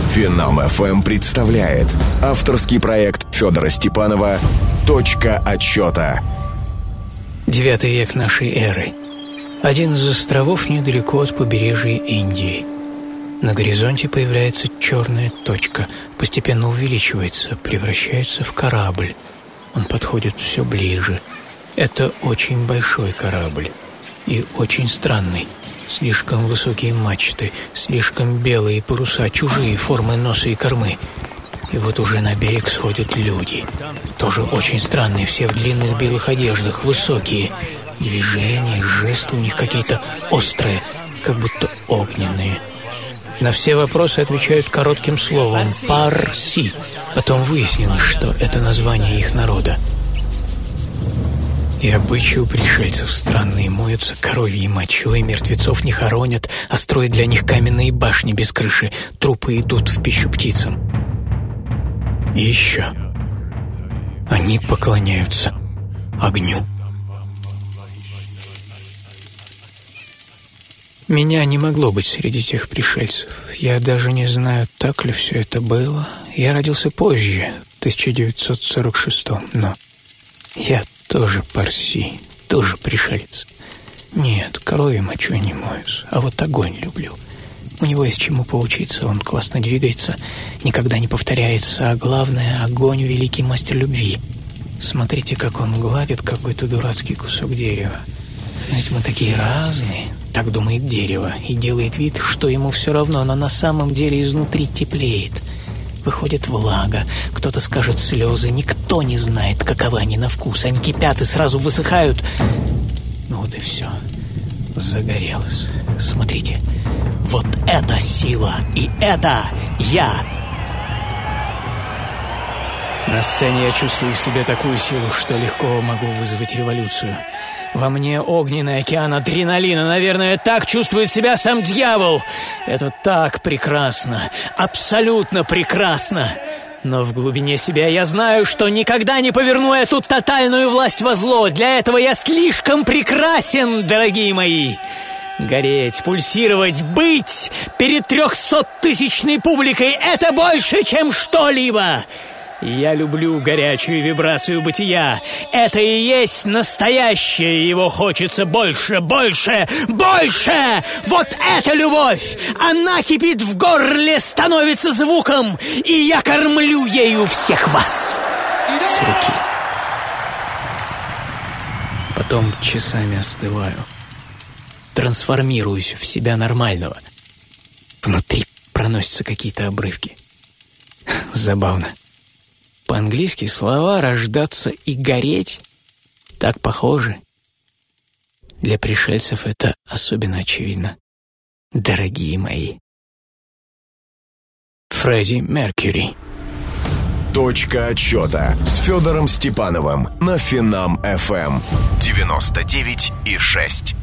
Финам ФМ представляет авторский проект Федора Степанова «Точка отсчета». 9 век нашей эры. Один из островов недалеко от побережья Индии. На горизонте появляется черная точка, постепенно увеличивается, превращается в корабль. Он подходит все ближе. Это очень большой корабль и очень странный. Слишком высокие мачты, слишком белые паруса, чужие формы носа и кормы. И вот уже на берег сходят люди. Тоже очень странные, все в длинных белых одеждах, высокие. Движения, жесты у них какие-то острые, как будто огненные. На все вопросы отвечают коротким словом «парси». Потом выяснилось, что это название их народа. И обычаи у пришельцев странные, моются коровьей мочой, мертвецов не хоронят, а строят для них каменные башни без крыши, трупы идут в пищу птицам. И еще они поклоняются огню. Меня не могло быть среди тех пришельцев. Я даже не знаю, так ли все это было. Я родился позже, в 1946-м, но я тоже парси, тоже пришелец. Нет, коровьей мочой не моюсь, а вот огонь люблю. У него есть чему поучиться, он классно двигается, никогда не повторяется, а главное, огонь — великий мастер любви. Смотрите, как он гладит какой-то дурацкий кусок дерева. Ведь мы такие разные, так думает дерево, и делает вид, что ему все равно, но на самом деле изнутри теплеет. Выходит влага, кто-то скажет слезы, никто не знает, каковы они на вкус. Они кипят и сразу высыхают. Ну вот и все. Загорелось. Смотрите, вот это сила, и это я. На сцене я чувствую в себе такую силу, что легко могу вызвать революцию. Во мне огненный океан адреналина. Наверное, так чувствует себя сам дьявол. Это так прекрасно, абсолютно прекрасно. Но в глубине себя я знаю, что никогда не поверну эту тотальную власть во зло. Для этого я слишком прекрасен, дорогие мои. Гореть, пульсировать, быть перед 300-тысячной публикой — это больше, чем что-либо. Я люблю горячую вибрацию бытия. Это и есть настоящее. Его хочется больше, больше, больше. Вот эта любовь! Она кипит в горле, становится звуком, и я кормлю ею всех вас с руки. Потом часами остываю, трансформируюсь в себя нормального. Внутри проносятся какие-то обрывки. Забавно. По-английски слова «рождаться» и «гореть» так похожи. Для пришельцев это особенно очевидно. Дорогие мои. Фредди Меркьюри. «Точка отсчета» с Федором Степановым на Финам ФМ 99,6.